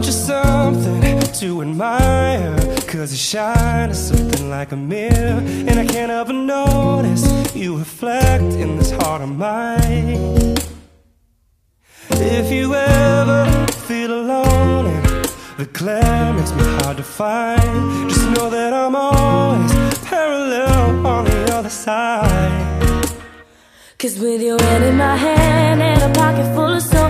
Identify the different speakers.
Speaker 1: aren't you something to admire? Cause you shine as something like a mirror, and I can't help but notice you reflect in this heart of mine. If you ever feel alone and the glare makes me hard to find, just know that I'm always parallel on the other side.
Speaker 2: Cause with your hand in my hand and a pocket full of soul,